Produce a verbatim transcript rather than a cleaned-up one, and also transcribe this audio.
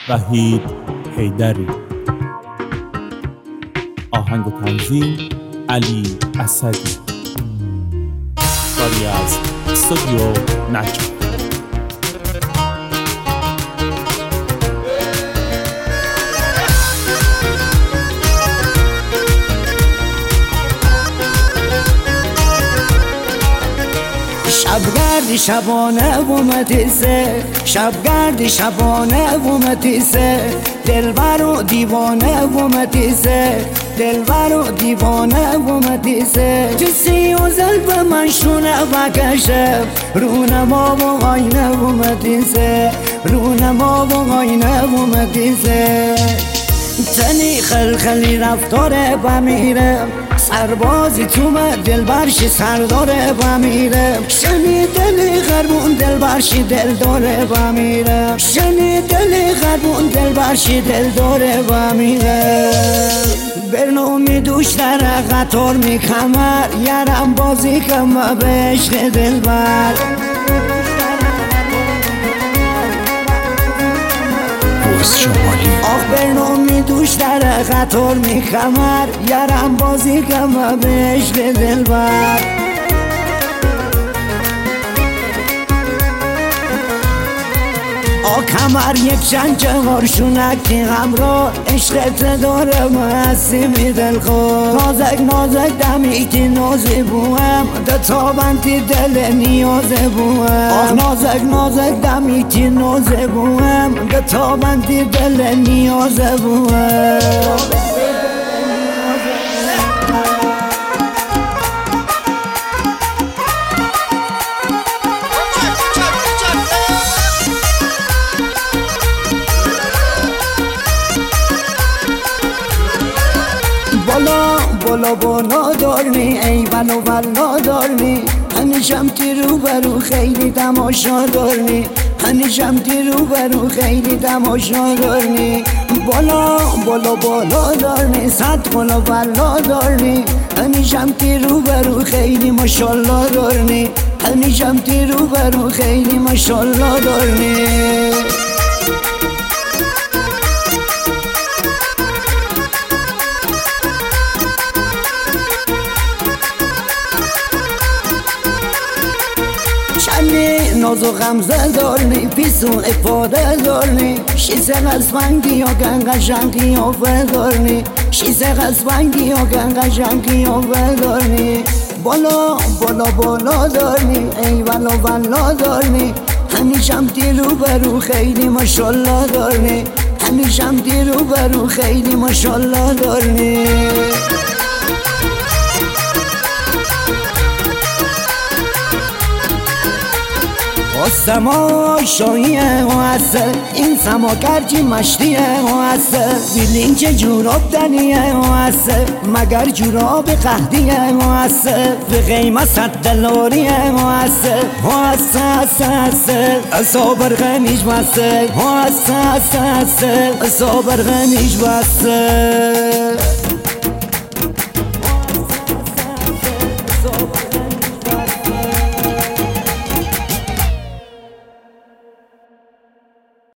وحید حیدری. آهنگ و تنظیم علی اسدی. کاری از استودیو نجم. شبگردی شبانه و متیسه، شبگردی شبانه و متیسه، دلبر و دیوانه و متیسه، دلبر و دیوانه و متیسه. جسی و زلب من شونه بکشه، رونما و آینه و متیسه، رونما و آینه و متیسه. تنی خلخلی رفتاره بمیره، سربازی تو من دلبرشی سرداره بمیره. شنی دلی غربون دلبرشی دل داره بمیره، شنی دلی غربون دلبرشی دل داره بمیره. برنامه دوش در قطار می کمر، یارم بازی کم به عشق دلبر. آخ برنامه دوش در قطار می کمر، یارم بازی کم به عشق دلبر. آ کمر یک چند هارشونکی غم را، عشقت داره محسیمی دل خود. نازک نازک دمیتی نازی بوهم، ده تابنتی دل نیازه بوهم. آه نازک نازک دمیتی نازی بوهم، ده تابنتی دل نیازه بوهم. بالا بالا بالا دارمی ای بلا بلا دارمی، همیشم تی رو برو خیلی تماشا دارمی، همیشم تی رو برو خیلی تماشا دارمی. بالا بالا بالا دارمی صد بالا بالا دارمی، همیشم تی رو برو خیلی ماشالله دارمی، همیشم تی رو برو خیلی ماشالله دارمی. شنی ناز و غمزه دارنی، پیس و افاده دارنی، شیسه قسمنگی یا گنگشنگی یا دارنی، شیسه قسمنگی یا گنگشنگی یا دارنی. بالا بالا بالا دارنی ای بالا بالا دارنی، همیشم تی رو برو خیلی ماشالله دارنی، همیشم تی رو برو خیلی ماشالله دارنی. سما شاییه و هسته، این سما گرچی مشتیه و هسته، بیلین که جوراب دنیه و هسته، مگر جوراب قهدیه و هسته، به قیمت صد دلاریه و هسته، و هسته هسته هسته اصا برغمیش بسته، و هسته هسته هسته اصا برغمیش بسته.